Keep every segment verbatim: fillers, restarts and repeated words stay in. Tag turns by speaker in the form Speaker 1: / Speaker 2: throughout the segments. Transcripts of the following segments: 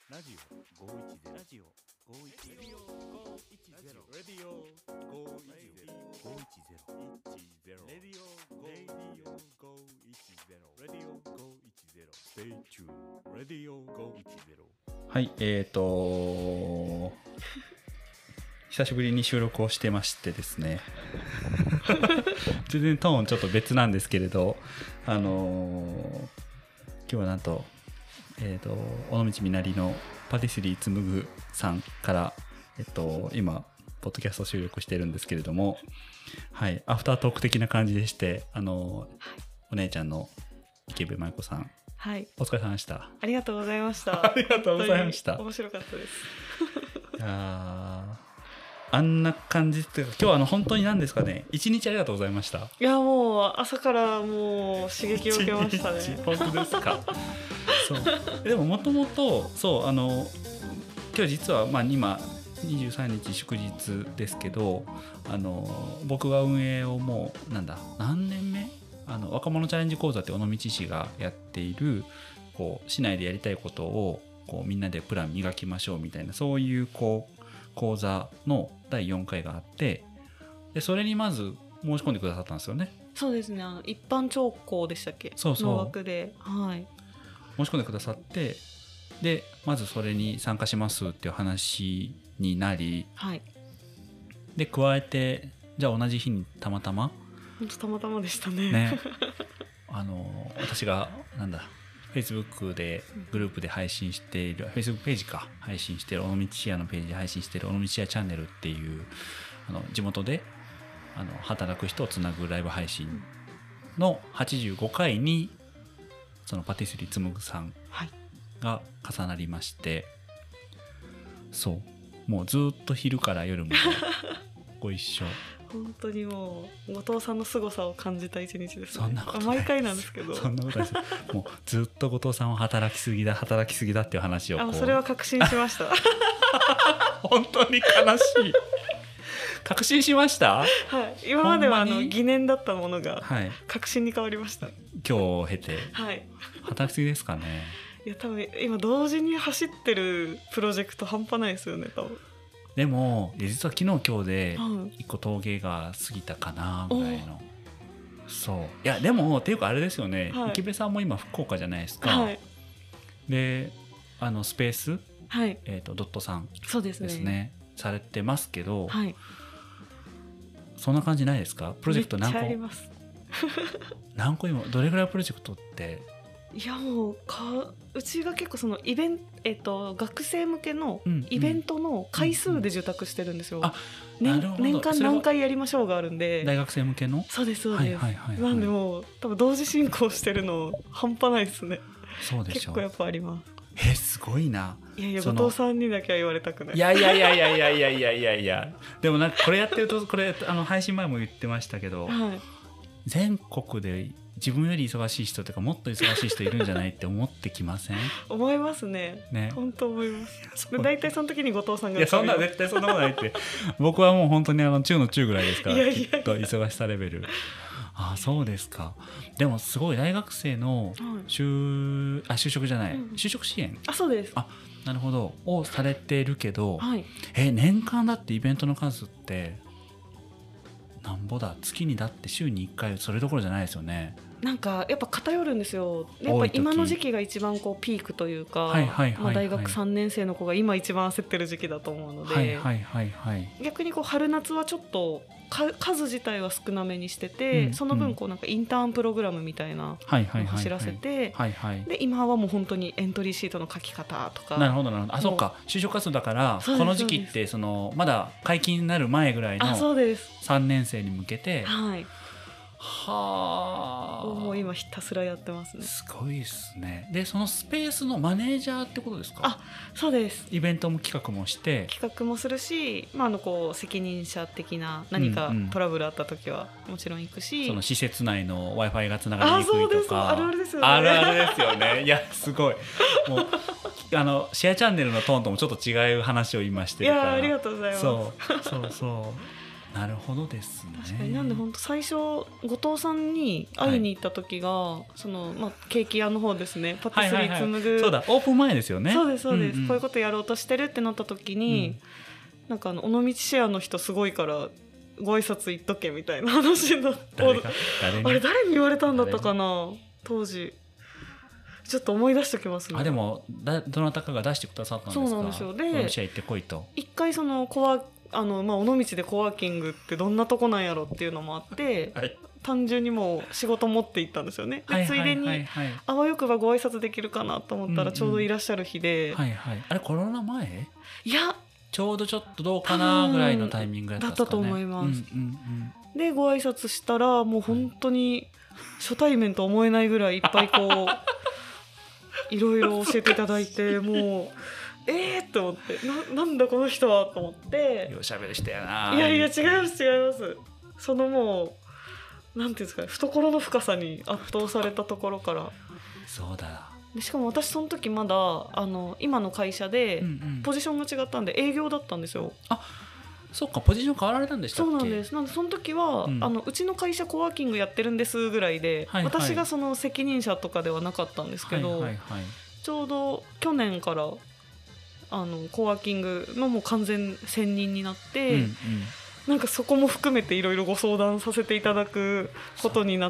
Speaker 1: ラジオごーいちゼロラジオごーいちゼロごーいちゼロレディオごーいちゼロごーいちゼロレディオごーいちゼロレディオごーいちゼロ Stay tuned レディオごーいちゼロ。
Speaker 2: はい、えーと久しぶりに収録をしてましてですね全然トーンちょっと別なんですけれど、あのー、今日はなんとえーと尾道みなりのパティスリーつむぐさんから、えっと、今ポッドキャスト収録してるんですけれども、はい、アフタートーク的な感じでして、あのー、お姉ちゃんの池部舞子さん、
Speaker 3: はい、
Speaker 2: お疲れ様でした。
Speaker 3: ありがとうございました
Speaker 2: ありがとうございました。
Speaker 3: 面白かったです
Speaker 2: いやあんな感じっていうか、今日はあの本当に何ですかね、一日ありがとうございました。
Speaker 3: いやもう朝からもう刺激を受けましたね。
Speaker 2: 本当ですかそうでももともとそうあの今日実はまあ今にじゅうさんにち祝日ですけど、あの僕が運営をもうなんだ何年目あの若者チャレンジ講座って尾道市がやっているこう市内でやりたいことをこうみんなでプラン磨きましょうみたいな、そういうこう講座のだいよんかいがあって、でそれにまず申し込んでくださったんですよね。
Speaker 3: そうですね、あの一般聴講でしたっけ。
Speaker 2: そうそう
Speaker 3: の枠で、はい、
Speaker 2: 申し込んでくださって、でまずそれに参加しますっていう話になり、
Speaker 3: はい、
Speaker 2: で加えてじゃあ同じ日にたまたま
Speaker 3: 本当たまたまでしたね。
Speaker 2: ねあの私がなんだFacebook でグループで配信している Facebook ページか配信している尾道シェアのページで配信している尾道シェアチャンネルっていうあの地元であの働く人をつなぐライブ配信のはちじゅうごかいにそのパティスリーつむぐさんが重なりまして、はい、そうもうずっと昼から夜までご一緒
Speaker 3: 本当にもう後藤さんの凄さを感じた一日ですね。
Speaker 2: そんなことないです。
Speaker 3: 毎回なんですけど
Speaker 2: そんなことないです。もうずっと後藤さんは働きすぎだ働きすぎだっていう話をこう、
Speaker 3: あ、それは確信しました
Speaker 2: 本当に悲しい確信しました、
Speaker 3: はい、今まではあの疑念だったものが確信に変わりました、はい、
Speaker 2: 今日を経て、
Speaker 3: はい、
Speaker 2: 働きすぎですかね。
Speaker 3: いや多分今同時に走ってるプロジェクト半端ないですよね多分。
Speaker 2: でも実は昨日今日で一個峠が過ぎたかなぐらいの、そういやでもっていうかあれですよね、はい、池部さんも今福岡じゃないですか、はい、であのスペース、はいえー、とドットさんですね、そうですねされてますけど、はい、そんな感じないですか？プロジェクト何個？めっちゃあります何個今どれぐらいプロジェクトって？
Speaker 3: いやもうかうちが結構そのイベント、えっと、学生向けのイベントの回数で受託してるんですよ、うんうん、年, 年間何回やりましょうがあるんで。
Speaker 2: 大学生向けの？そうですそうです、はいはいはいはい、
Speaker 3: なんでもう多分同時進行してるの半端ないですね。
Speaker 2: そうでしょう。
Speaker 3: 結構やっぱあります。
Speaker 2: えすごいな。
Speaker 3: いやいや後藤さんにだけは言われたくない。
Speaker 2: いやいやいやいやいやいやいやいやいやでもなんかこれやってるとこれあの配信前も言ってましたけど、はい、全国で自分より忙しい人とかもっと忙しい人いるんじゃないって思ってきません？
Speaker 3: 思いますね。ね本当思います。だいたいその時に後藤さんが
Speaker 2: いやそんな絶対そんなことないって僕はもう本当にあの中の中ぐらいですから。いやいやいやきっと忙しさレベルああそうですか。でもすごい大学生の 就,、はい、あ就職じゃない、うん、就職支援
Speaker 3: あそうです。
Speaker 2: あなるほどをされてるけど、
Speaker 3: はい、
Speaker 2: え年間だってイベントの数ってなんぼだ月にだって週にいっかいそれどころじゃないですよね。
Speaker 3: なんかやっぱ偏るんですよ。やっぱ今の時期が一番こうピークというか、はいはいはいはい、大学さんねん生の子が今一番焦ってる時期だと思うので、はいはいはいはい、逆にこう春夏はちょっと数自体は少なめにしてて、うん、その分こうなんかインターンプログラムみたいなのを走らせて、で今はもう本当にエントリーシートの書き方とか。
Speaker 2: なるほどなるほど。あそうか就職活動だからこの時期ってそのまだ解禁になる前ぐらいのさんねん生に向けて、
Speaker 3: はい
Speaker 2: はあ
Speaker 3: もう今ひたすらやってますね。
Speaker 2: すごいですね。でそのスペースのマネージャーってことですか？
Speaker 3: あそうです。
Speaker 2: イベントも企画もして
Speaker 3: 企画もするし、まあ、あのこう責任者的な何かトラブルあった時はもちろん行くし、うんうん、
Speaker 2: その施設内の Wi-Fi がつながりにくいとか。あそうです
Speaker 3: あるあるですよね。
Speaker 2: あるあるですよね。いやすごいもうあのシェアチャンネルのトーンともちょっと違う話を今してるから。
Speaker 3: いやありがとうございます。
Speaker 2: そうそうそうなるほどですね。
Speaker 3: 確かに。なんで本当最初後藤さんに会いに行った時が、はい、そのまあ、ケーキ屋の方ですね、パティスリー紡ぐ、はいはいはい、
Speaker 2: そうだオープン前ですよね。
Speaker 3: そうですそうです、うんうん、こういうことやろうとしてるってなった時に、うん、なんかあの尾道シェアの人すごいからご挨拶行っとけみたいな話になって、誰か誰にあれ誰に言われたんだったかな当時。ちょっと思い出しておきますね。
Speaker 2: あでもだどなたかが出してくださったんですか。
Speaker 3: そうなんですよ。で
Speaker 2: 尾道シェア行ってこいと。
Speaker 3: 一回そのコワあの、まあ、尾道でコワーキングってどんなとこなんやろっていうのもあって、はい、単純にもう仕事持って行ったんですよね。で、はいはいはいはい、ついでにあわよくばご挨拶できるかなと思ったらちょうどいらっしゃる日で、うんうんはいはい、
Speaker 2: あれコロナ前？
Speaker 3: いや
Speaker 2: ちょうどちょっとどうかなぐらいのタイミングだったんですかね。だったと思います、
Speaker 3: うんうんうん、でご挨拶したらもう本当に初対面と思えないぐらいいっぱいこういろいろ教えていただいてもうえーって思って な, なんだこの人はと思って
Speaker 2: ようしゃべる人やな。
Speaker 3: いやいや違います違います。そのもうなんていうんですかね、懐の深さに圧倒されたところから
Speaker 2: そうだ。
Speaker 3: でしかも私その時まだあの今の会社でポジションが違ったんで営業だったんですよ、うんうん、
Speaker 2: あそっかポジション変わられたんでしたっけ。
Speaker 3: そうなんです。なんでその時は、うん、あのうちの会社コワーキングやってるんですぐらいで、はいはい、私がその責任者とかではなかったんですけど、はいはいはい、ちょうど去年からあのコワーキングのもう完全専任になって、うんうん、なんかそこも含めていろいろご相談させていただくことになって。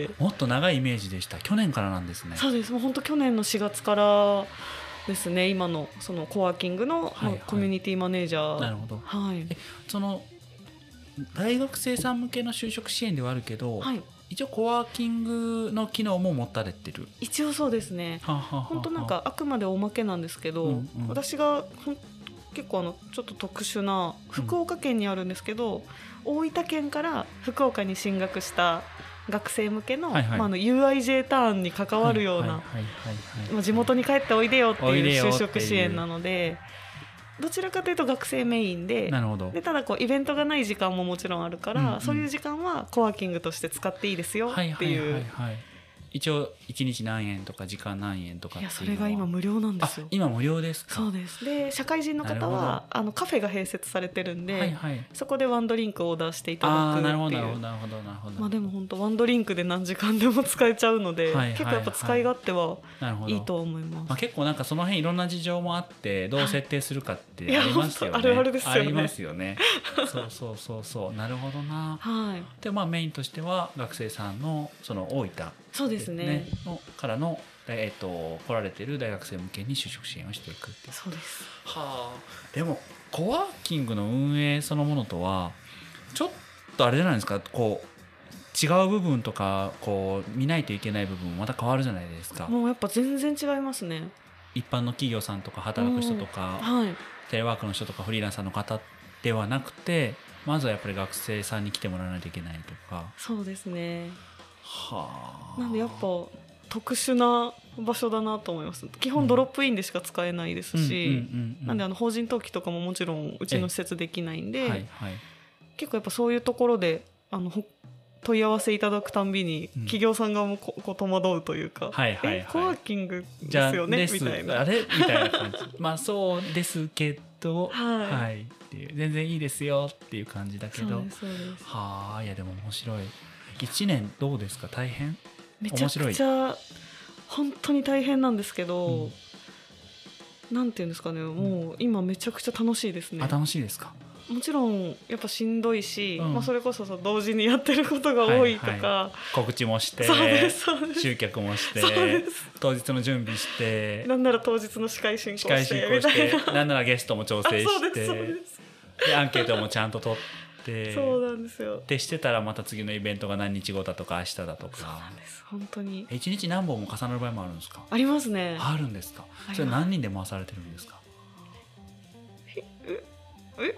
Speaker 2: もっと長いイメージでした。去年からなんですね。
Speaker 3: そうです。もう本当去年のしがつからですね。今のそのコワーキングの、はいはい、コミュニティマネージャー。
Speaker 2: なるほど、
Speaker 3: はい、
Speaker 2: えその大学生さん向けの就職支援ではあるけど、はい、一応コワーキングの機能も持たれてる。
Speaker 3: 一応そうですね。はははは本当なんかあくまでおまけなんですけど、うんうん、私が結構あのちょっと特殊な福岡県にあるんですけど、うん、大分県から福岡に進学した学生向けの、はいはいまあ、あの ユーアイジェー ターンに関わるような地元に帰っておいでよっていう就職支援なので、どちらかというと学生メイン で,
Speaker 2: なるほど
Speaker 3: でただこうイベントがない時間ももちろんあるから、うんうん、そういう時間はコワーキングとして使っていいですよっていう、はいはいはいはい、
Speaker 2: 一応いちにち何円とか時間何円とかっていうのは。いや
Speaker 3: それが今無料なんですよ。
Speaker 2: あ今無料ですか。
Speaker 3: そうです。で社会人の方はあのカフェが併設されてるんで、はいはい、そこでワンドリンクをオーダーしていただくっていう。あなるほどなるほどなるほどなるほど。まあでも本当ワンドリンクで何時間でも使えちゃうので、はいはいはい、結構やっぱ使い勝手はいいと思います。
Speaker 2: まあ、結構なんかその辺いろんな事情もあってどう設定するかってありますよね。
Speaker 3: あるあるですよね。
Speaker 2: ありますよね。そうそうそうそうなるほどな。はい。でまあメインとしては学生さんのその大分、ね、
Speaker 3: そうですね
Speaker 2: のからのえー、と来られている大学生向けに就職支援をしていくっていう。
Speaker 3: そうです。
Speaker 2: はあ。でもコワーキングの運営そのものとはちょっとあれじゃないですか、こう違う部分とかこう見ないといけない部分もまた変わるじゃないですか。
Speaker 3: もうやっぱ全然違いますね。
Speaker 2: 一般の企業さんとか働く人とか、はい、テレワークの人とかフリーランサーの方ではなくて、まずはやっぱり学生さんに来てもらわないといけないとか。
Speaker 3: そうですね。
Speaker 2: はあ。
Speaker 3: なんでやっぱ特殊な場所だなと思います。基本ドロップインでしか使えないですし、なんであの法人登記とかももちろんうちの施設できないんで、はいはい、結構やっぱそういうところであの問い合わせいただくたんびに企業さんがもここ戸惑うというか、うんはいはいはい、えコワーキングですよねみたいな
Speaker 2: あれみたいな感じまあそうですけど、はいはい、っていう全然いいですよっていう感じだけど、
Speaker 3: そうですそうです。
Speaker 2: はあ、いやでも面白い。いちねんどうですか。大変？
Speaker 3: めちゃくちゃ本当に大変なんですけど、うん、なんていうんですかね、もう今めちゃくちゃ楽しいですね。
Speaker 2: あ、楽しいですか。
Speaker 3: もちろんやっぱしんどいし、うんまあ、それこそ同時にやってることが多いとか、はいはい、
Speaker 2: 告知もして集客もして当日の準備して
Speaker 3: なんなら当日の司会進行して
Speaker 2: 司会進行してなんならゲストも調整してでアンケートもちゃんと取って
Speaker 3: そうなんですよ。
Speaker 2: でしてたらまた次のイベントが何日後だとか明日だとか。
Speaker 3: そうなんです。本当に
Speaker 2: いちにち何本も重なる場合もあるんですか。
Speaker 3: ありますね。
Speaker 2: あるんですか。それ何人で回されてるんですか。
Speaker 3: ええ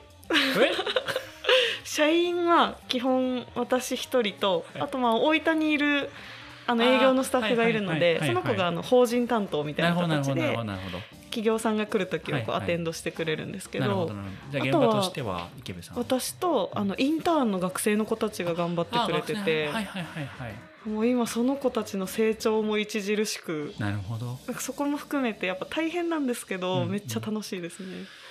Speaker 3: 社員は基本私一人と、あとまあ大分にいるあの営業のスタッフがいるので、その子があの法人担当みたいな形で企業さんが来るときをこうアテンドしてくれるんですけど、はいはい、
Speaker 2: じゃあ現場としては池部さん、
Speaker 3: 私とあのインターンの学生の子たちが頑張ってくれてて、はいはいはいはい、もう今その子たちの成長も著しく、
Speaker 2: なるほど、
Speaker 3: なんかそこも含めてやっぱ大変なんですけど、うんうん、めっちゃ楽しいですね。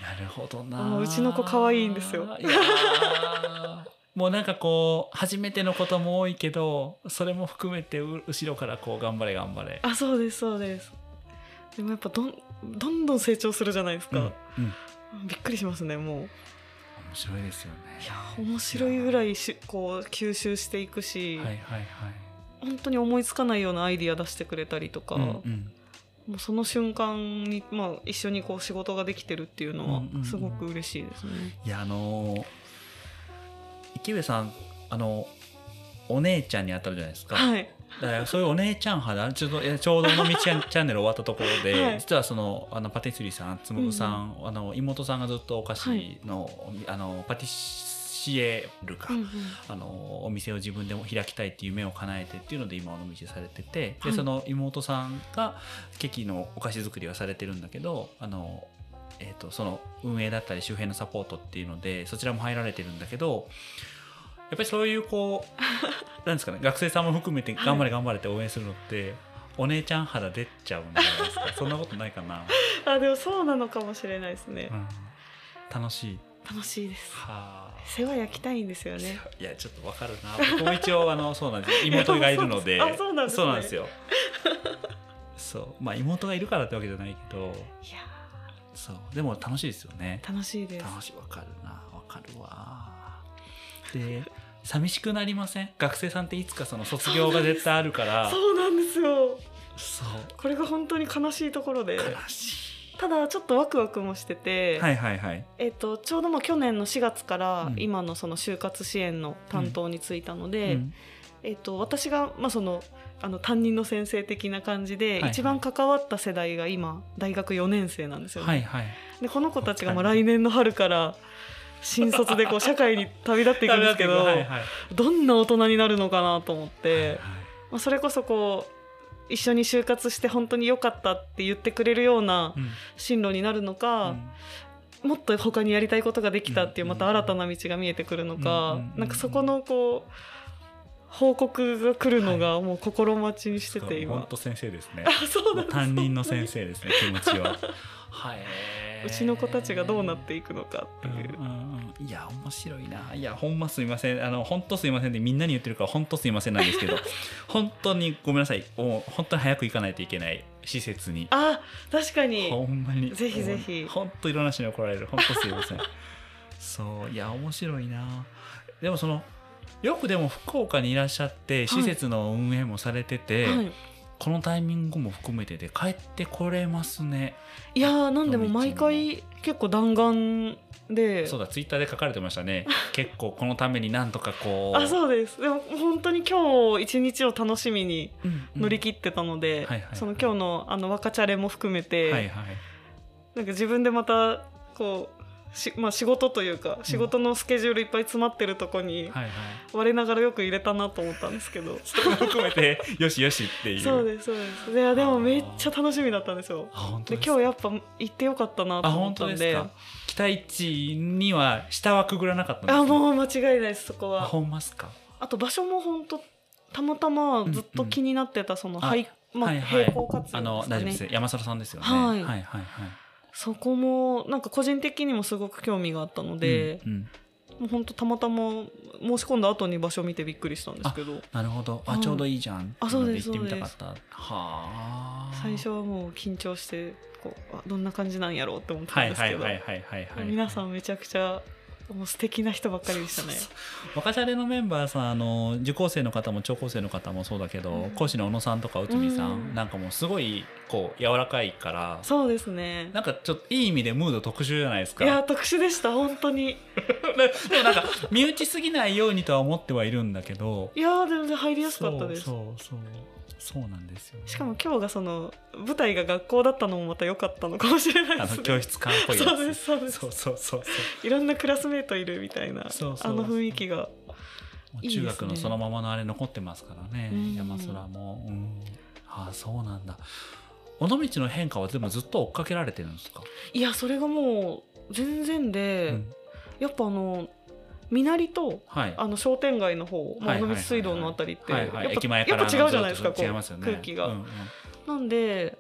Speaker 2: なるほどな。
Speaker 3: もううちの子可愛いんですよ。
Speaker 2: いやもうなんかこう初めてのことも多いけどそれも含めて後ろからこう頑張れ頑張れ。
Speaker 3: あ、そうですそうです。でもやっぱどんどんどん成長するじゃないですか、うんうん、びっくりしますね。もう面
Speaker 2: 白いですよね。
Speaker 3: いや面白いぐらいしこう吸収していくし、はいはいはい、本当に思いつかないようなアイディア出してくれたりとか、うんうん、もうその瞬間に、まあ、一緒にこう仕事ができてるっていうのはすごく嬉しいですね、うんうんうん、
Speaker 2: いやあのー、池部さんあのお姉ちゃんに当たるじゃないですか、
Speaker 3: はい、
Speaker 2: だからそういうお姉ちゃん派だちょっとちょうど尾道チャンネル終わったところで、はい、実はそのあのパティスリーさんつむぐさん、うん、あの妹さんがずっとお菓子の、はい、あのパティシエルか、うんうん、あのお店を自分でも開きたいっていう夢を叶えてっていうので今尾道されてて、でその妹さんがケーキのお菓子作りはされてるんだけどあの、えーと、その運営だったり周辺のサポートっていうのでそちらも入られてるんだけどやっぱりそういうこうなんですかね学生さんも含めて頑張れ頑張れって応援するのって、はい、お姉ちゃん肌出ちゃうんじゃないですかそんなことないかな
Speaker 3: あでもそうなのかもしれないですね、うん、
Speaker 2: 楽しい
Speaker 3: 楽しいです。は世話焼きたいんですよね。
Speaker 2: いやちょっとわかるな僕も一応あのそうなんです妹がいるので
Speaker 3: あそうなんですね。
Speaker 2: そうなんですよそうまあ妹がいるからってわけじゃないけどいやそうでも楽しいですよね。
Speaker 3: 楽しいです。
Speaker 2: 楽しいわかるなわかるわで寂しくなりません？学生さんっていつかその卒業が絶対あるから
Speaker 3: そうなんですよ。
Speaker 2: そう
Speaker 3: これが本当に悲しいところで
Speaker 2: 悲しい。
Speaker 3: ただちょっとワクワクもしてて、
Speaker 2: はいはいはい
Speaker 3: えー、とちょうどもう去年のしがつから今のその就活支援の担当に就いたので、うんうんえー、と私がまあそのあの担任の先生的な感じで、はいはい、一番関わった世代が今大学よねん生なんですよね、はいはい、でこの子たちがもう来年の春から新卒でこう社会に旅立っていくんですけどはい、はい、どんな大人になるのかなと思って、はいはいまあ、それこそこう一緒に就活して本当に良かったって言ってくれるような進路になるのか、うん、もっと他にやりたいことができたっていうまた新たな道が見えてくるのか、うん、なんかそこのこう報告が来るのがもう心待ちにしてて、はい、今
Speaker 2: 本当先生ですね。
Speaker 3: あそうなんです。
Speaker 2: 担任の先生ですね気持ちはは
Speaker 3: いうちの子たちがどうなっていくのかっていう、
Speaker 2: うんうん、いや面白いな。いやほんますいませんあの本当すいませんでみんなに言ってるから本当すいませんなんですけど本当にごめんなさいもう本当に早く行かないといけない施設に
Speaker 3: あ確かに
Speaker 2: ほんまに
Speaker 3: ぜひぜひ
Speaker 2: 本当いろんな人に怒られる本当すいませんそういや面白いな。でもそのよくでも福岡にいらっしゃって施設の運営もされてて、はいはい、このタイミングも含めてで帰ってこれますね。
Speaker 3: いやなんでも毎回結構弾丸で
Speaker 2: そうだツイッターで書かれてましたね結構このためになんとかこう
Speaker 3: あそうです。でも本当に今日一日を楽しみに乗り切ってたので、うんうん、その今日のあの若チャレも含めて、はいはい、なんか自分でまたこうしまあ、仕事というか仕事のスケジュールいっぱい詰まってるとこに我ながらよく入れたなと思ったんですけど、
Speaker 2: それも含めてよしよしっていう
Speaker 3: そうですそうです。で、でもめっちゃ楽しみだったんですよ。で今日やっぱ行ってよかったなと思ったんで。あ本当ですか。
Speaker 2: 期待値には下はくぐらなかったんですか。
Speaker 3: あもう間違いないですそこは。
Speaker 2: あほんますか。
Speaker 3: あと場所も本当たまたまずっと気になってたその、うんうんあまあはいはい、並行活用ですかね。あの大丈夫です山空さんですよね、はい、はいはいはいそこもなんか個人的にもすごく興味があったので、うんうん、もう本当たまたま申し込んだ後に場所を見てびっくりしたんですけど。
Speaker 2: なるほどあ、うん、ちょうどいいじゃん
Speaker 3: あそうです
Speaker 2: 行ってみたかったはあ。
Speaker 3: 最初はもう緊張してこうあどんな感じなんやろうって思ってたんですけど皆さんめちゃくちゃもう素敵な人ばっかりでしたね。
Speaker 2: 若チャレのメンバーさんあの受講生の方も聴講生の方もそうだけど、うん、講師の小野さんとか内海さん、うん、なんかもうすごいこう柔らかいから
Speaker 3: そうですね
Speaker 2: なんかちょっといい意味でムード特殊じゃないですか。
Speaker 3: いや特殊でした本当に
Speaker 2: でもなんか身内すぎないようにとは思ってはいるんだけど
Speaker 3: いや全然入りやすかったです。
Speaker 2: そうそうそうそうなんですよ、ね、
Speaker 3: しかも今日がその舞台が学校だったのもまた良かったのかもしれないですね。
Speaker 2: あの教室感っぽいやつ
Speaker 3: そうですそうです
Speaker 2: そうそうそうそう
Speaker 3: いろんなクラスメートいるみたいなそうそうあの雰囲気がいいですね。
Speaker 2: 中学のそのままのあれ残ってますからね、うん、山空も、うん、ああそうなんだ。尾道の変化はでもずっと追っかけられてるんですか。
Speaker 3: いやそれがもう全然で、うん、やっぱあのみなりと、はい、あの商店街の方、まあ、尾道水道のあたりってやっぱ違うじゃないですかこう、ね、空気が、うんうん、なんで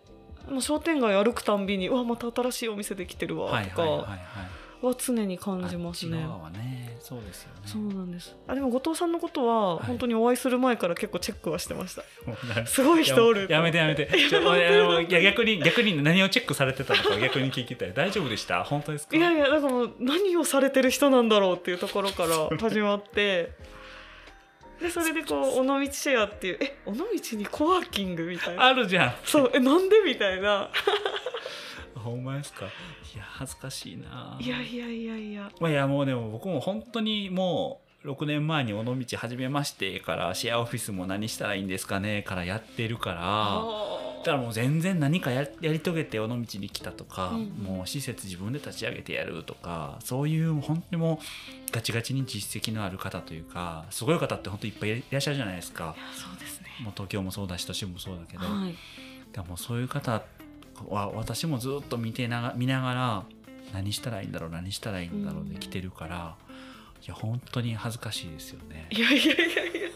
Speaker 3: もう商店街歩くたんびにうわまた新しいお店できてるわとかは常に感じますね。
Speaker 2: はね、そうですよね。
Speaker 3: そうなんです。あでも後藤さんのことは本当にお会いする前から結構チェックはしてました、はい、すごい人おる。
Speaker 2: やめてやめてちょいや逆に逆に何をチェックされてたのか逆に聞きたい。大丈夫でした？本当ですか？
Speaker 3: いやいやだからもう何をされてる人なんだろうっていうところから始まってでそれでこう尾道シェアっていうえ尾道にコワーキングみたいな
Speaker 2: あるじゃん。
Speaker 3: そうえなんでみたいな
Speaker 2: ほんまですか？いや恥ずかしいな。
Speaker 3: いやいやいやいや、
Speaker 2: まあ、いやもうでも僕も本当にもうろくねんまえに尾道始めましてからシェアオフィスも何したらいいんですかねからやってるからだからもう全然何か や, やり遂げて尾道に来たとか、うん、もう施設自分で立ち上げてやるとかそういう本当にもうガチガチに実績のある方というかすごい方って本当いっぱいいらっしゃるじゃないですか。
Speaker 3: いやそうですね。
Speaker 2: もう東京もそうだし都心もそうだけど、
Speaker 3: はい、
Speaker 2: だからもうそういう方は私もずっと見てなが見ながら何したらいいんだろう何したらいいんだろうで来てるから、うん、いや本当に恥ずかしいですよね。
Speaker 3: いやいやいやいや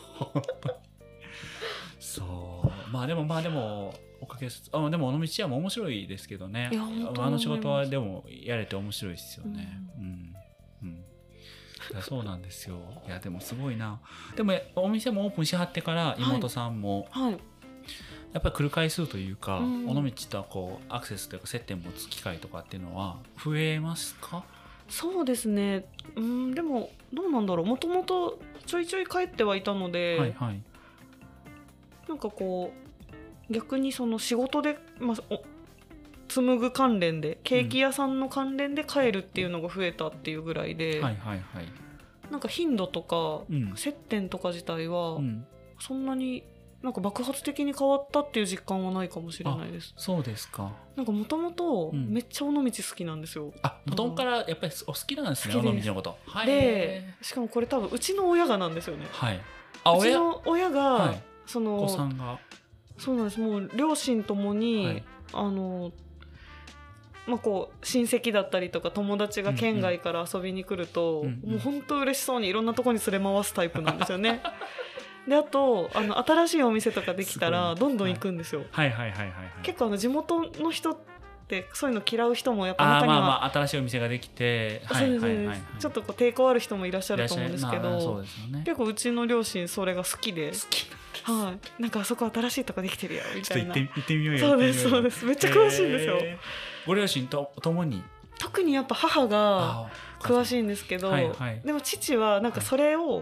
Speaker 2: そうまあでもまあでもおかげすあでも尾道屋も面白いですけどね。あの仕事はでもやれて面白いですよね。うん、うんうんいやそうなんですよ。いやでもすごいな。でもお店もオープンしはってから妹さんも、
Speaker 3: はいはい
Speaker 2: やっぱり来る回数というか、うん、尾道とこうアクセスというか接点持つ機会とかっていうのは増えますか？
Speaker 3: そうですね、うん、でもどうなんだろうもともとちょいちょい帰ってはいたので、はいはい、なんかこう逆にその仕事で、まあ、お紡ぐ関連でケーキ屋さんの関連で帰るっていうのが増えたっていうぐらいで、うんはいはいはい、なんか頻度とか、うん、接点とか自体はそんなになんか爆発的に変わったっていう実感はないかもしれないです。
Speaker 2: そうですか。
Speaker 3: なんかもともとめっちゃ尾道好きなんですよ、うん、
Speaker 2: あ元々からやっぱりお好きなんですね尾道のこと、はい、
Speaker 3: でしかもこれ多分うちの親がなんですよね、
Speaker 2: はい、あ
Speaker 3: うちの親が、はい、その
Speaker 2: お子さんが
Speaker 3: そうなんですもう両親ともに、はい、あのまあ、こう親戚だったりとか友達が県外から遊びに来ると、うんうん、もう本当嬉しそうにいろんなとこに連れ回すタイプなんですよねであとあの新しいお店とかできたらどんどん行くんですよ。結構あの地元の人ってそういうの嫌う人もやっぱ中には
Speaker 2: あ、まあまあ、新しいお店ができて、はいはいはいはい、
Speaker 3: ちょっとこう抵抗ある人もいらっしゃると思うんですけど、
Speaker 2: まあそうですよね、
Speaker 3: 結構うちの両親それが好きで
Speaker 2: 好き
Speaker 3: はい、なんかあそこ新しいとこできてるよみたいな。
Speaker 2: ちょっと行って、行ってみようよ。
Speaker 3: そうですそうです。めっちゃ詳しいんですよ。
Speaker 2: ご両親とともに
Speaker 3: 特にやっぱ母が詳しいんですけど、はいはい、でも父はなんかそれを、はい、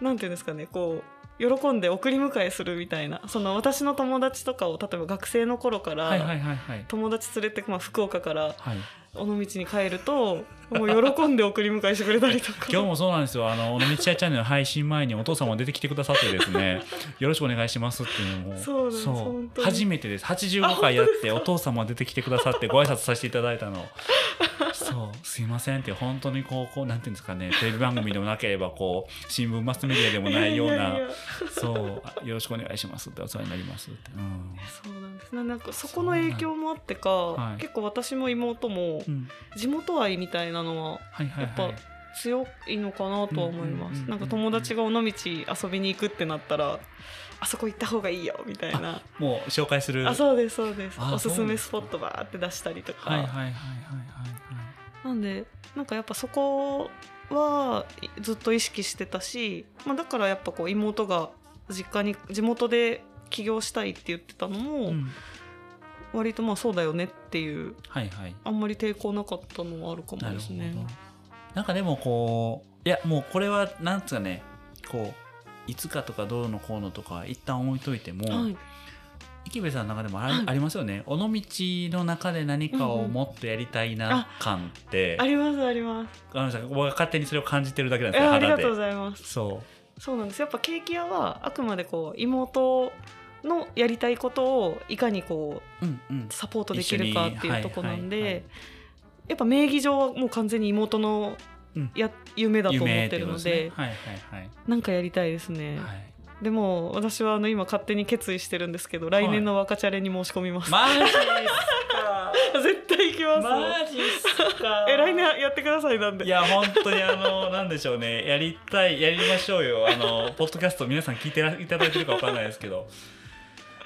Speaker 3: なんていうんですかねこう喜んで送り迎えするみたいなその私の友達とかを例えば学生の頃から友達連れて、まあ、福岡から尾道に帰るともう喜んで送り迎えしてくれたりとか
Speaker 2: 今日もそうなんですよあの尾道屋チャンネルの配信前にお父様出てきてくださってですねよろしくお願いしますっていうのも
Speaker 3: そうです
Speaker 2: そう初めてですはちじゅうごかいやってお父様出てきてくださってご挨拶させていただいたのそうすいませんって本当にこう、こうなんていうんですかねテレビ番組でもなければこう新聞マスメディアでもないようない
Speaker 3: やいやいや
Speaker 2: そうよろしくお願いしますってお世話になりますって、うん、
Speaker 3: そうなんですなんかそこの影響もあってか、はい、結構私も妹も地元愛みたいなのはやっぱ強いのかなとは思います。なんか友達が尾道遊びに行くってなったらあそこ行った方がいいよみたいな
Speaker 2: もう紹介する
Speaker 3: あそうですそうですおすすめスポットバーって出したりとか
Speaker 2: はいはいはいはいはい
Speaker 3: なんでなんかやっぱそこはずっと意識してたし、まあ、だからやっぱこう妹が実家に地元で起業したいって言ってたのも、うん、割とまあそうだよねっていう、はいはい、あんまり抵抗なかったのはあるかもですね。
Speaker 2: なるほど。なんかでもこういやもうこれはなんつうかねこういつかとかどうのこうのとか一旦置いといても、はい、池部さんの中でも あ,、はい、ありますよね尾道の中で何かをもっとやりたいな感って、
Speaker 3: うん、あ, ありますあります
Speaker 2: あの僕が勝手にそれを感じてるだけなんですよ
Speaker 3: 肌で。ありがとうございます。
Speaker 2: そう
Speaker 3: そうなんですやっぱケーキ屋はあくまでこう妹のやりたいことをいかにこう、うんうん、サポートできるかっていうところなんで、はいはいはい、やっぱ名義上はもう完全に妹のや、うん、夢だと思ってるので、ねはいはいはい、なんかやりたいですね、はい、でも私はあの今勝手に決意してるんですけど来年の若チャレに申し込みます、
Speaker 2: はい、マジですか
Speaker 3: 絶対行きます
Speaker 2: マジですか
Speaker 3: え来年やってくださいなんで
Speaker 2: いや本当にあのなんでしょうねやりたいやりましょうよあのポッドキャスト皆さん聞いていただいてるか分からないですけど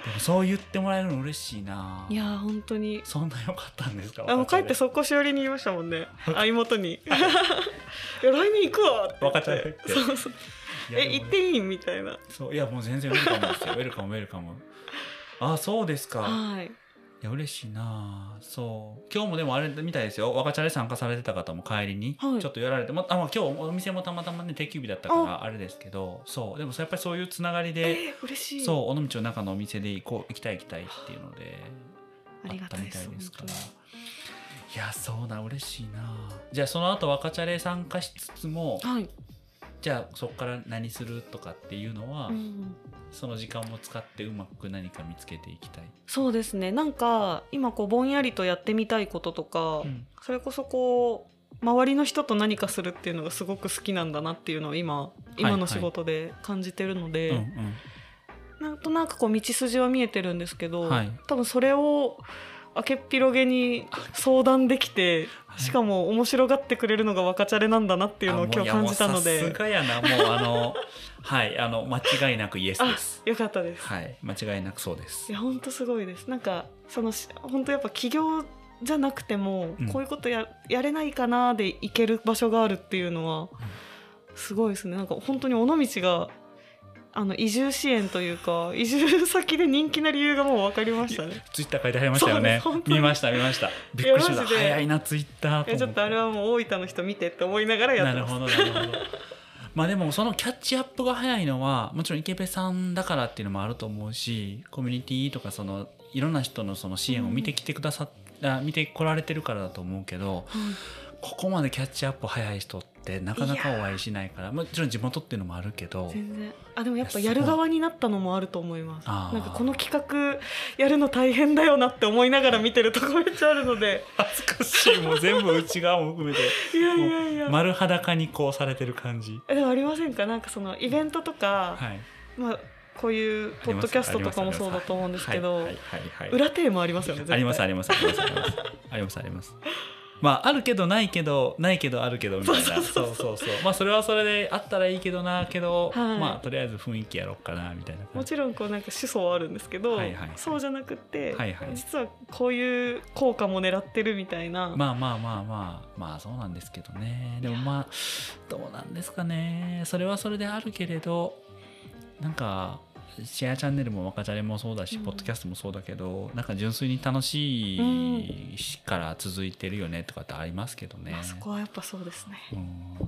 Speaker 2: でもそう言ってもらえるの嬉しいな。
Speaker 3: いや本当に
Speaker 2: そんな良かったんですか。
Speaker 3: あもう帰って速攻しおりに言いましたもんねあ妹にいや来年行くわって
Speaker 2: 分かっちゃって
Speaker 3: そうそうえ行っていいみたいな。
Speaker 2: そういやもう全然ウェルカムですよウェルカムウェルカム。あそうですか。
Speaker 3: はい。
Speaker 2: いや嬉しいな。そう今日もでもあれみたいですよ。若茶で参加されてた方も帰りにちょっとやられて、はい、あまあ、今日お店もたまたまね定休日だったからあれですけど、そうでもやっぱりそういうつながりで、
Speaker 3: えー、嬉しい。
Speaker 2: そう尾道の中のお店で行こう行きたい行きたいっていうので
Speaker 3: ありがたいです。
Speaker 2: あったみたいですから。いやそうだ嬉しいな。じゃあその後若茶で参加しつつも、はい、じゃあそこから何するとかっていうのは、うん、その時間も使ってうまく何か見つけていきたい。
Speaker 3: そうですね。なんか今こうぼんやりとやってみたいこととか、うん、それこそこう周りの人と何かするっていうのがすごく好きなんだなっていうのを今今の仕事で感じてるので、はいはい、うんうん、なんとなくこう道筋は見えてるんですけど、はい、多分それを明けっ広げに相談できて、しかも面白がってくれるのが若チャレなんだなっていうのを今日感じたので。
Speaker 2: さすがやな。もうあのはいあの間違いなくイエスです。
Speaker 3: よかったです。
Speaker 2: はい間違いなくそうです。
Speaker 3: いや本当すごいです。なんかその本当やっぱ起業じゃなくても、うん、こういうこと や, やれないかなで行ける場所があるっていうのはすごいですね。なんか本当に尾道があの移住支援というか移住先で人気な理由がもう分かりましたね。
Speaker 2: ツイッター書いてありましたよね。見ました見ました。びっくりした。早いなツイッターと。
Speaker 3: ちょっとあれはもう大分の人見てって思いながらやってます。
Speaker 2: なるほどなるほどまあでもそのキャッチアップが早いのはもちろん池部さんだからっていうのもあると思うし、コミュニティとかそのいろんな人のその支援を見てきてくださっ、うん、あ見てこられてるからだと思うけど、うん、ここまでキャッチアップ早い人ってなかなかお会いしないから、もちろん地元っていうのもあるけど、
Speaker 3: 全然あでもやっぱやる側になったのもあると思います。なんかこの企画やるの大変だよなって思いながら見てるとこめっちゃあるので
Speaker 2: 恥ずかしい。もう全部内側も含めて
Speaker 3: いやいやいや
Speaker 2: 丸裸にこうされてる感じ。
Speaker 3: でもありませんか。なんかそのイベントとか、はい、まあこういうポッドキャストとかもそうだと思うんですけど、裏テーマありますよね。
Speaker 2: ありますありますありますありますありますあります。まああるけどないけどないけどあるけどみたいな。そうそうそうそう。まあそれはそれであったらいいけどなけど、はい、まあとりあえず雰囲気やろうかなみたいな。
Speaker 3: もちろんこうなんか主訴はあるんですけど、はいはいはい、そうじゃなくて、はいはい、実はこういう効果も狙ってるみたいな。
Speaker 2: まあまあまあまあまあそうなんですけどね。でもまあどうなんですかね。それはそれであるけれど、なんか。シェアチャンネルも若チャレもそうだし、うん、ポッドキャストもそうだけど、なんか純粋に楽しいから続いてるよねとかってありますけどね、
Speaker 3: うん、そこはやっぱそうですね、
Speaker 2: うん、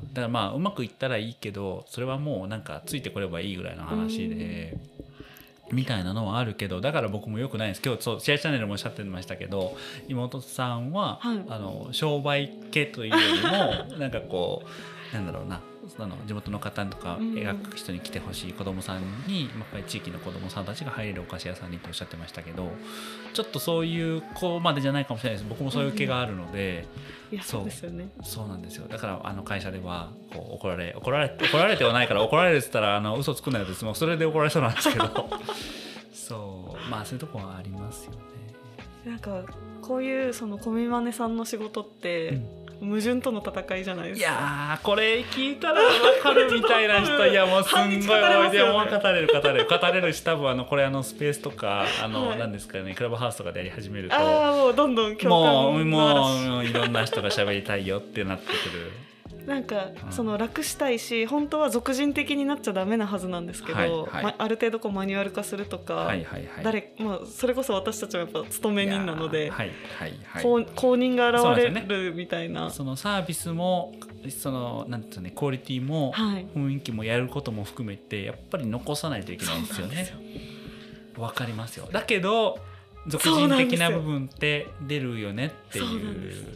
Speaker 2: だからまあうまくいったらいいけど、それはもうなんかついてこればいいぐらいの話で、うん、みたいなのはあるけど、だから僕もよくないんです。今日そうシェアチャンネルもおっしゃってましたけど、妹さんは、はい、あの商売系というよりもなんかこうなんだろうな、あの地元の方とか描く人に来てほしい子どもさんに、やっぱり地域の子どもさんたちが入れるお菓子屋さんにとおっしゃってましたけど、ちょっとそういう子までじゃないかもしれないです。僕もそういう気があるので、
Speaker 3: うん、いやそうですよね。
Speaker 2: そうなんですよ。だからあの会社ではこう怒られ怒られ怒られてはないから怒られるって言ったらあの嘘つくなよです。もうそれで怒られそうなんですけどそうまあそういうとこはありますよね。
Speaker 3: なんかこういうそのコミマネさんの仕事って、うん矛盾との戦いじゃないですか。
Speaker 2: いやーこれ聞いたら分かるみたいな人いやもうすんごい多いでも語れる語れる語れるし、多分あのこれあのスペースとかあの、はい、なんですかねクラブハウスとかでやり始めると
Speaker 3: あもうどんどん共感
Speaker 2: もうもういろんな人が喋りたいよってなってくる。
Speaker 3: なんかその楽したいし、本当は俗人的になっちゃダメなはずなんですけど、はいはいま、ある程度こうマニュアル化するとか、はいはいはい誰まあ、それこそ私たちはやっぱ勤め人なので、はいはいはい、公, 公認が現れるみたいな、
Speaker 2: そのサービスもそのなんていうねクオリティも雰囲気もやることも含めてやっぱり残さないといけないんですよね。わかりますよ。だけど俗人的な部分って出るよねっていう。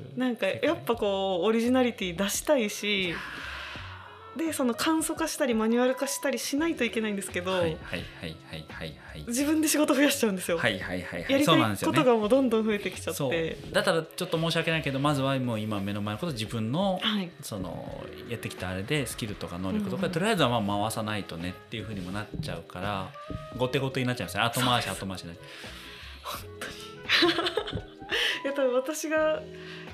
Speaker 3: なんかやっぱこうオリジナリティ出したいし、でその簡素化したりマニュアル化したりしないといけないんですけど、はいはいはいはいはいはい、自分で仕事増やしちゃうんですよ。はいはいはいはい、やりたいことがもうどんどん増えてきちゃって、
Speaker 2: そうだからちょっと申し訳ないけど、まずはもう今目の前のこと自分の、はい、そのやってきたあれでスキルとか能力とか、うん、とりあえずはまあ回さないとねっていう風にもなっちゃうから、後手後手になっちゃうんですね。後回し後回しになっちゃう。
Speaker 3: 本当にいや多分私が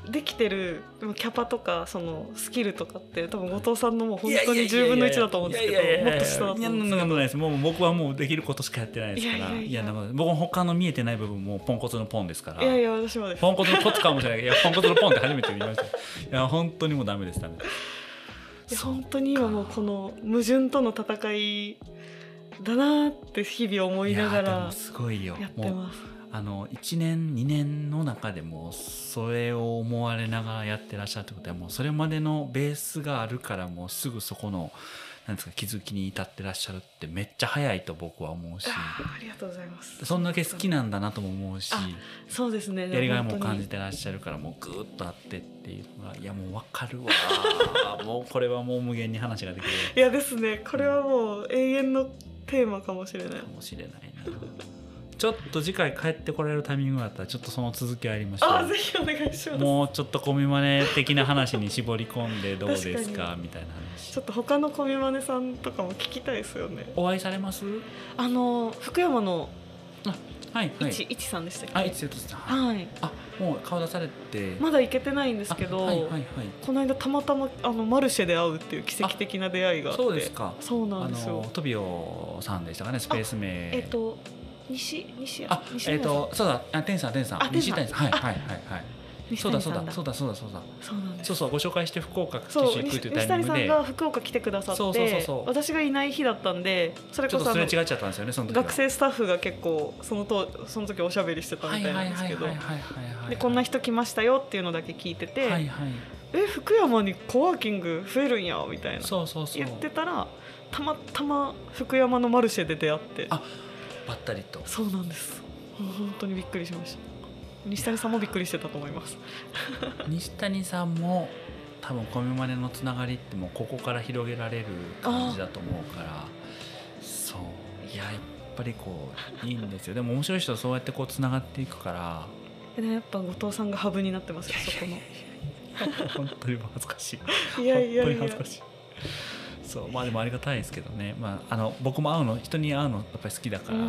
Speaker 3: できてるキャパとかそのスキルとかって多分後藤さんのもう本当にじゅうぶんのいちだと思うんですけど、もっと下だと思うんですけど。いやいやいやいや、いやいやいやいや、
Speaker 2: もう僕はもうできることしかやってないですから。いやいやいや、いやなんか僕も他の見えてない部分もポンコツのポンですから。
Speaker 3: いやいや私もです。
Speaker 2: ポンコツのコツかもしれないけど、いやポンコツのポンって初めて見ました。いや本当にもうダメですダメです。
Speaker 3: いや本当に今もうこの矛盾との戦いだなって日々思いながらやってます。
Speaker 2: すごいよ。もうあのいちねんにねんの中でもそれを思われながらやってらっしゃるってことはもうそれまでのベースがあるからもうすぐそこのなんですか気づきに至ってらっしゃるってめっちゃ早いと僕は思うし、 あ,
Speaker 3: ありがとうございます。
Speaker 2: そんだけ好きなんだなとも思うし、
Speaker 3: そうですね、
Speaker 2: やりがいも感じてらっしゃるからもうグーッとあってっていうのがいやもう分かるわもうこれはもう無限に話ができる。
Speaker 3: いやですね、これはもう永遠のテーマかもしれないか
Speaker 2: もしれないなちょっと次回帰ってこられるタイミングがあったらちょっとその続きありましょう。
Speaker 3: あ、ぜひお願いします。
Speaker 2: もうちょっとコミマネ的な話に絞り込んでどうですかみたいな話。
Speaker 3: ちょっと他のコミマネさんとかも聞きたいですよね。
Speaker 2: お会いされます？
Speaker 3: あの福山の
Speaker 2: あ、はいはい、
Speaker 3: いち、いちさんでしたっけ？
Speaker 2: あ、いちさん、
Speaker 3: はい。
Speaker 2: あ、もう顔出されて
Speaker 3: まだ行けてないんですけど、
Speaker 2: はいはいはい、
Speaker 3: この間たまたまあのマルシェで会うっていう奇跡的な出会いがあって。
Speaker 2: そうですか。
Speaker 3: そうなんですよ。
Speaker 2: あのトビオさんでしたかね、スペース名。
Speaker 3: えっと西西
Speaker 2: あ、えっとそうだ、あ、天さん天さん、西天さん、はいはいはいはい。そうだそうだそうだそうだそうだ
Speaker 3: そうなんです。
Speaker 2: そうそう、ご紹介して福岡九州行くというタイミングで、
Speaker 3: 西谷さんが福岡来てくださって、そうそうそうそう、私がいない日だったんで、それこそちょっと
Speaker 2: すれ違っちゃったんですよね、その時は。
Speaker 3: 学生スタッフが結構そのとその時おしゃべりしてたみたいなんですけど、でこんな人来ましたよっていうのだけ聞いてて、はいはい、え福山にコワーキング増えるんやみたいな
Speaker 2: そうそうそう
Speaker 3: 言ってたら、たまたま福山のマルシェで出会って、
Speaker 2: あ、ばったりと。
Speaker 3: そうなんです。本当にびっくりしました。西谷さんもびっくりしてたと思います
Speaker 2: 西谷さんも多分コミマネのつながりってもうここから広げられる感じだと思うから、そう、いややっぱりこういいんですよ。でも面白い人はそうやってこうつながっていくから、
Speaker 3: でやっぱ後藤さんがハブになってますよ、そこの
Speaker 2: 本当に恥ずかしい
Speaker 3: いやいやいや、
Speaker 2: 本当に恥ずかしい。そう、まあでもありがたいですけどね、まあ、あの僕も会うの人に会うのやっぱり好きだから、うん、うん、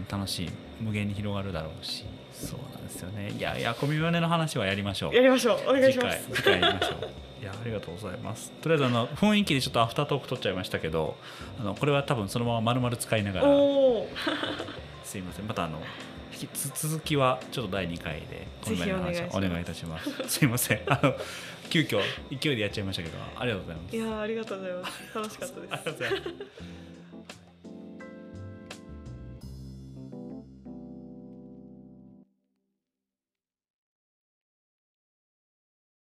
Speaker 2: 楽しい、無限に広がるだろうし、そうなんですよね。いやいや、コミマネの話はやりましょう。
Speaker 3: やりましょう、お願いします。
Speaker 2: 次回次回やりましょういや、ありがとうございます。とりあえずあの雰囲気でちょっとアフタートーク取っちゃいましたけど、あのこれは多分そのまま丸々使いながらすいません、またあの引き続きはちょっとだいにかいでコミマネの話をお願いいたしますすいません、あの急遽勢いでやっちゃいましたけど、ありがとうございます。
Speaker 3: いや、ありがとうございます。楽しかったです。
Speaker 2: ありがとうございます